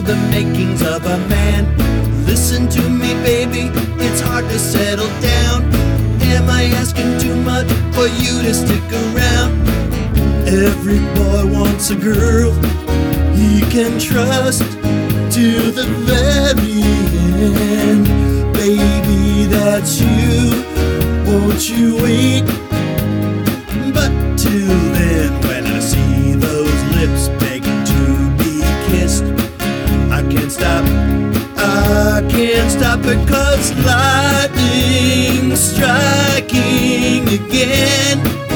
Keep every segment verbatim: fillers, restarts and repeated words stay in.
the makings of a man. Listen to me, baby, it's hard to settle down. Am I asking too much for you to stick around? Every boy wants a girl he can trust to the very end. Baby, that's you, won't you wait? But till then, when I see those lips begging to be kissed, I can't stop, I can't stop, because lightning's striking again.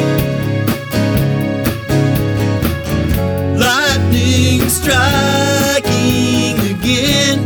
Lightning striking again.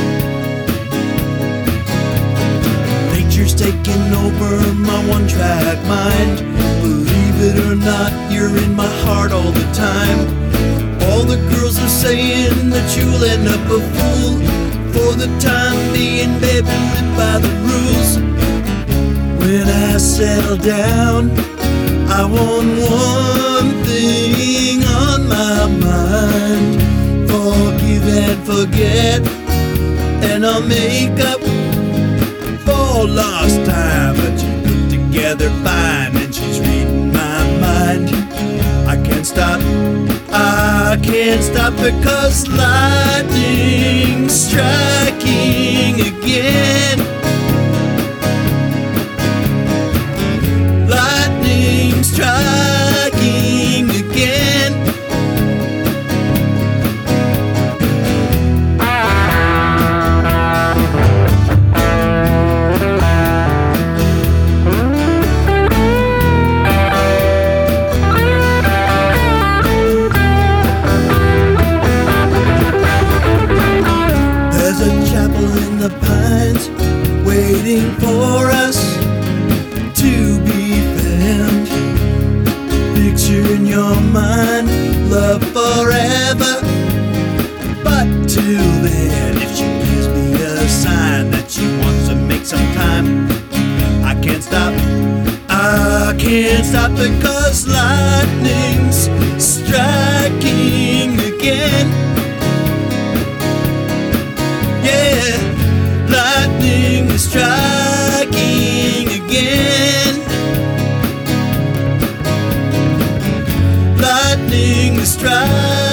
Nature's taking over my one-track mind. Believe it or not, you're in my heart all the time. All the girls are saying that you'll end up a fool. For the time being, baby, live by the rules. When I settle down, I want one thing on my mind: forgive and forget, and I'll make up for lost time. But you put together fine, and she's reading my mind. I can't stop, I can't stop, because lightning's striking again. Lightning striking again. There's a chapel in the pines waiting for us to be found. Picture in your mind love forever. But till then, if she gives me a sign that she wants to make some time, I can't stop, I can't stop, because lightning's striking again. Yeah, lightning is striking again. Lightning is striking.